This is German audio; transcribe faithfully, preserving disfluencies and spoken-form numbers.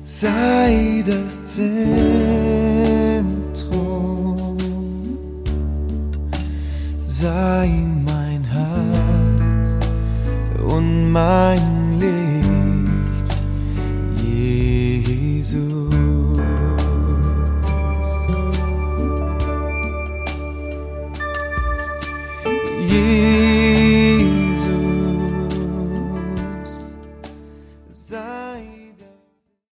sei das Zentrum, sei mein Halt und mein Licht, Jesus.